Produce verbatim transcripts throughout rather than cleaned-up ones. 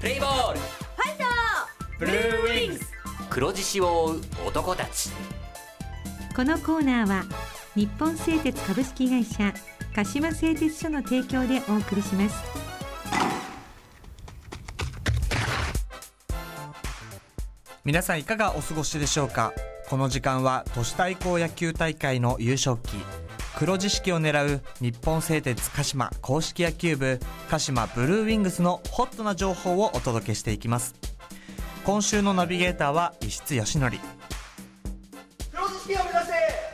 プレイボール、 ファイト、 ブルーウィングス、黒獅子を追う男たち。 このコーナーは日本製鉄株式会社鹿島製鉄所の提供でお送りします。 皆さんいかがお過ごしでしょうか。この時間は都市対抗野球大会の優勝旗黒獅子を狙う日本製鉄鹿島公式野球部鹿島ブルーウィングスのホットな情報をお届けしていきます。今週のナビゲーターは石津義則。 黒獅子を目指せ、レッツゴー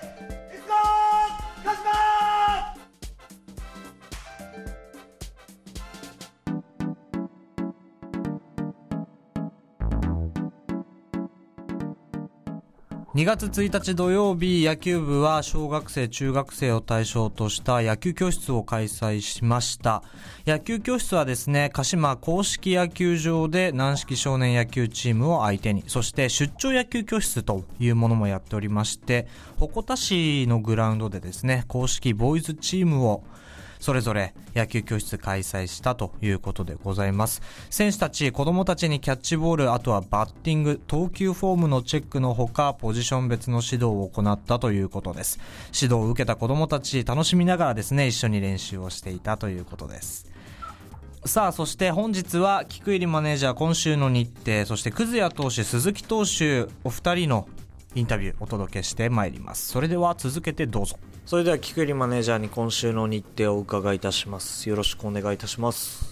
鹿島。 にがつついたち土曜日、野球部は小学生中学生を対象とした野球教室を開催しました。野球教室はですね、鹿島公式野球場で軟式少年野球チームを相手に、そして出張野球教室というものもやっておりまして、鉾田市のグラウンドでですね、公式ボーイズチームをそれぞれ野球教室開催したということでございます。選手たち、子供たちにキャッチボール、あとはバッティング、投球フォームのチェックのほか、ポジション別の指導を行ったということです。指導を受けた子供たち、楽しみながらですね、一緒に練習をしていたということです。さあ、そして本日は菊入マネージャー今週の日程、そして葛谷投手、鈴木投手、お二人のインタビューお届けしてまいります。それでは続けてどうぞ。それでは菊入マネージャーに今週の日程をお伺いいたします。よろしくお願いいたします。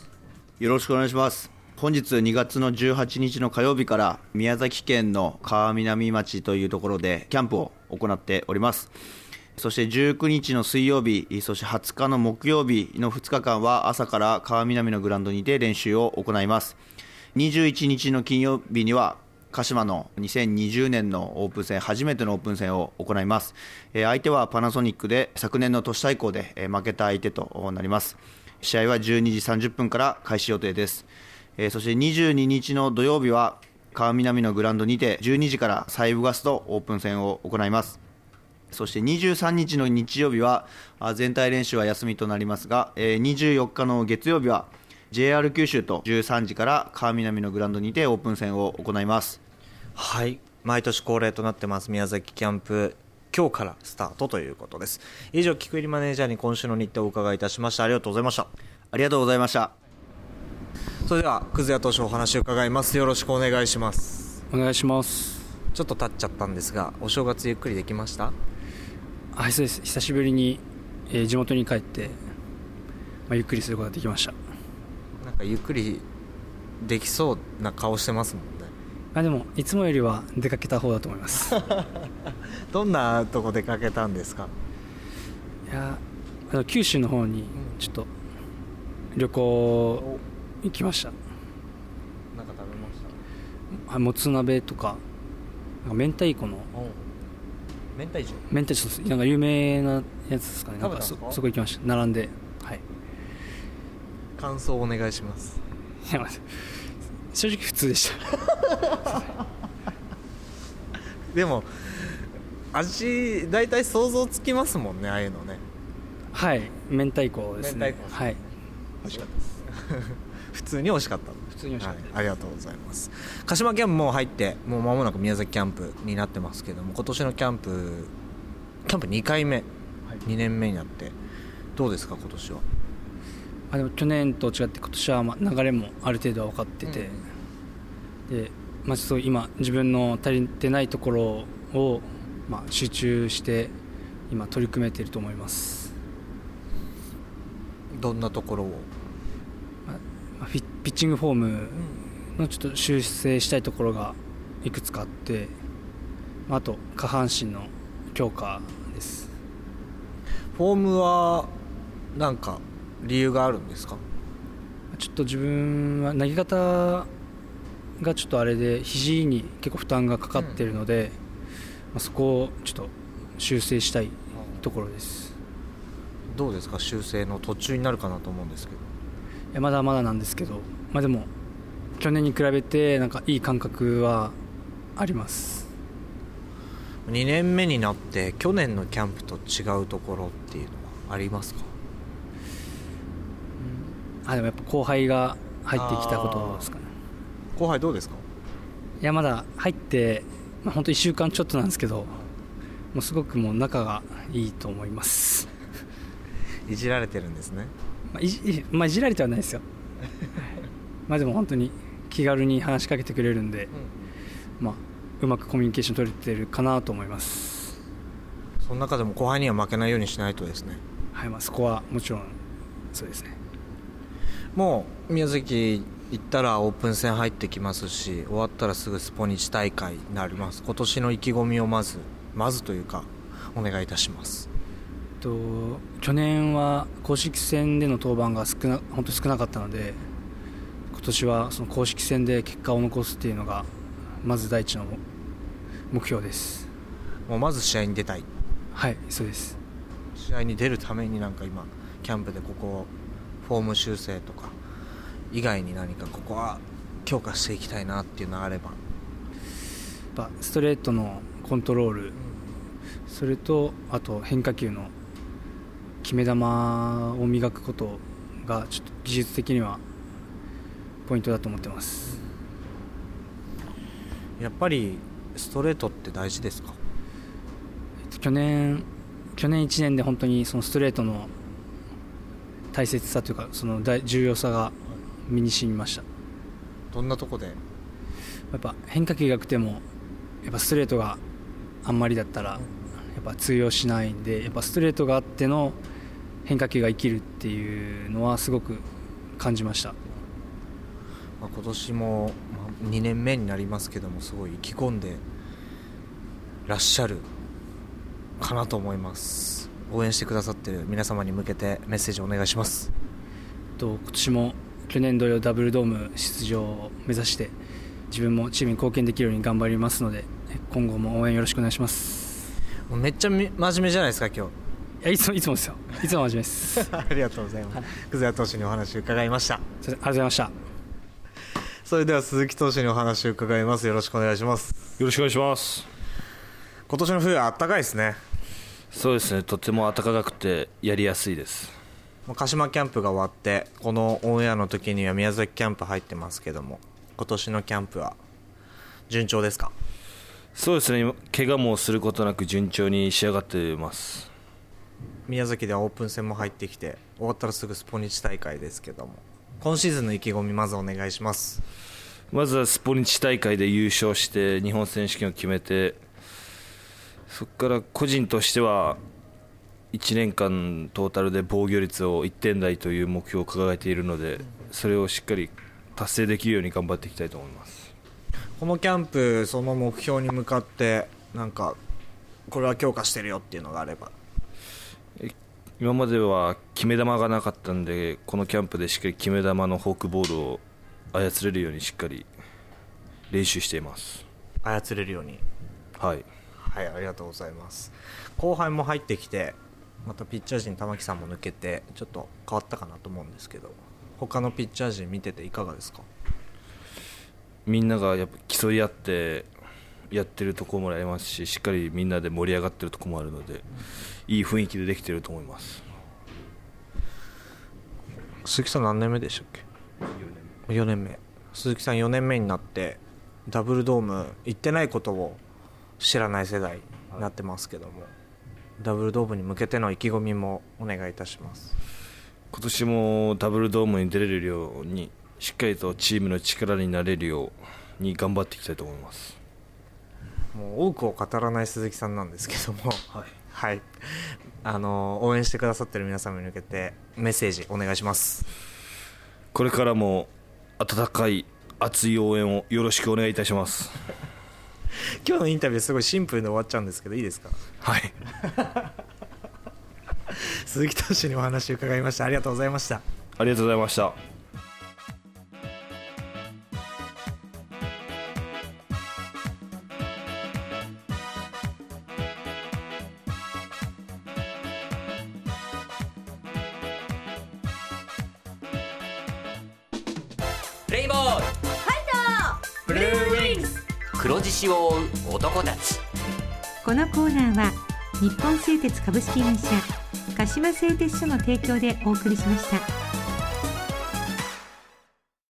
よろしくお願いします。本日にがつのじゅうはちにちの火曜日から宮崎県の川南町というところでキャンプを行っております。そしてじゅうくにちの水曜日、そしてはつかの木曜日のふつかかんは朝から川南のグラウンドにて練習を行います。にじゅういちにちの金曜日には鹿島のにせんにじゅうねんのオープン戦、初めてのオープン戦を行います。えー、相手はパナソニックで昨年の都市対抗で、えー、負けた相手となります。試合はじゅうにじさんじゅっぷんから開始予定です。えー、そしてにじゅうににちの土曜日は川南のグラウンドにてじゅうにじから西部ガスとオープン戦を行います。そしてにじゅうさんにちの日曜日は全体練習は休みとなりますが、えー、にじゅうよっかの月曜日は ジェイアール 九州とじゅうさんじから川南のグラウンドにてオープン戦を行います。 はい、毎年恒例となってます宮崎キャンプ、今日からスタートということです。以上、菊入マネージャーに今週の日程をお伺いいたしました。ありがとうございました。 ありがとうございました。 それでは葛谷投手お話を伺います。よろしくお願いします。 お願いします。 ちょっと経っちゃったんですが、お正月ゆっくりできました？ はい、そうです。久しぶりに、えー、地元に帰って、まあ、ゆっくりすることができました。 なんかゆっくりできそうな顔してますもんね。 あ、でもいつもよりは出かけた方だと思いますどんなとこ出かけたんですか？ いや、あの九州の方にちょっと旅行行きました。 なんか食べました？ はい、もつ鍋とか、なんか明太子の明太子明太子なんか有名なやつですかね。なんか そ, そこ行きました。並んで、はい、 感想お願いします。 いや、正直普通でしたでも味大体想像つきますもんね、ああいうのね。 はい、明太子ですね。 明太子、 はい、 美味しかったです普通に美味しかった。 普通に美味しかったです、 はい、ありがとうございます。鹿島キャンプも入ってもう間もなく宮崎キャンプになってますけども、今年のキャンプキャンプにかいめ、はい、にねんめになってどうですか今年は？ あ、でも去年と違って今年はまあ流れもある程度は分かってて、うん、で、まあ、ちょっと今自分の足りてないところをまあ集中して今取り組めていると思います。 どんなところを？ まあ、ピッチングフォームのちょっと修正したいところがいくつかあって、あと下半身の強化です。 フォームはなんか理由があるんですか？ ちょっと自分は投げ方がちょっとあれで肘に結構負担がかかっているので、うん、まあ、そこをちょっと修正したいところです。 どうですか？修正の途中になるかなと思うんですけど。 いや、まだまだなんですけど、まあ、でも去年に比べてなんかいい感覚はあります。 にねんめになって去年のキャンプと違うところっていうのはありますか？ あ、でもやっぱ後輩が入ってきたことですかね。 後輩どうですか？ いやまだ入って、まあ、本当いっしゅうかんちょっとなんですけど、もうすごくもう仲がいいと思います。 いじられてるんですね。 まあ、いじ、まあ、いじられてはないですよ。まあでも本当に気軽に話しかけてくれるんで、うん、まあ、うまくコミュニケーション取れてるかなと思います。 その中でも後輩には負けないようにしないとですね。 はい、まあ、そこはもちろんそうですね。 もう宮崎行ったらオープン戦入ってきますし、終わったらすぐスポニチ大会になります。今年の意気込みをまずまずというかお願いいたします。 と去年は公式戦での登板が少な本当少なかったので、今年はその公式戦で結果を残すっていうのがまず第一の目標です。 もうまず試合に出たい。 はい、そうです。 試合に出るためになんか今キャンプでここフォーム修正とか以外に何かここは強化していきたいなっていうのがあれば。 やっぱストレートのコントロール、うん、それとあと変化球の決め球を磨くことがちょっと技術的にはポイントだと思ってます。 やっぱりストレートって大事ですか？ 去年去年いちねんで本当にそのストレートの大切さというかその重要さが身に染みました。 どんなとこで？やっぱ変化球が良くてもやっぱストレートがあんまりだったらやっぱ通用しないんで、やっぱストレートがあっての変化球が生きるっていうのはすごく感じました。 まあ、今年もにねんめになりますけども、すごい意気込んでらっしゃるかなと思います。応援してくださっている皆様に向けてメッセージお願いします。 と今年も去年同様ダブルドーム出場を目指して自分もチームに貢献できるように頑張りますので、今後も応援よろしくお願いします。 めっちゃ真面目じゃないですか今日。 いや、いつもいつもですよ。いつも真面目ですありがとうございます。葛谷投手にお話を伺いました。ありがとうございました。 それでは鈴木投手にお話を伺います。よろしくお願いします。 よろしくお願いします。 今年の冬はあったかいですね。 そうですね、とても暖かくてやりやすいです。 鹿島キャンプが終わってこのオンエアの時には宮崎キャンプ入ってますけども、今年のキャンプは順調ですか？ そうですね、怪我もすることなく順調に仕上がっています。 宮崎ではオープン戦も入ってきて、終わったらすぐスポニチ大会ですけども、今シーズンの意気込みまずお願いします。 まずはスポニチ大会で優勝して日本選手権を決めて、そこから個人としてはいちねんかんトータルで防御率をいってん台という目標を掲げているので、それをしっかり達成できるように頑張っていきたいと思います。 このキャンプその目標に向かってなんかこれは強化してるよっていうのがあれば。 今までは決め球がなかったんで、このキャンプでしっかり決め球のフォークボールを操れるようにしっかり練習しています。 操れるように。 はいはい、ありがとうございます。後輩も入ってきて、またピッチャー陣玉木さんも抜けてちょっと変わったかなと思うんですけど、他のピッチャー陣見てていかがですか？ みんながやっぱ競い合ってやってるところもありますし、しっかりみんなで盛り上がってるところもあるので、いい雰囲気でできていると思います。 鈴木さん何年目でしたっけ？よねんめ。鈴木さんよねんめになってダブルドーム行ってないことを知らない世代になってますけども、ダブルドームに向けての意気込みもお願いいたします。 今年もダブルドームに出れるように、しっかりとチームの力になれるように頑張っていきたいと思います。 もう多くを語らない鈴木さんなんですけども、 はい、 はい、あの応援してくださっている皆様に向けてメッセージお願いします。 これからも温かい熱い応援をよろしくお願いいたします。 今日のインタビューすごいシンプルで終わっちゃうんですけどいいですか？ はい鈴木投手にお話を伺いました。ありがとうございました。 ありがとうございました。 プレイボールファイトブルーウィングス、黒獅子を追う男たち。 このコーナーは日本製鉄株式会社鹿島製鉄所の提供でお送りしました。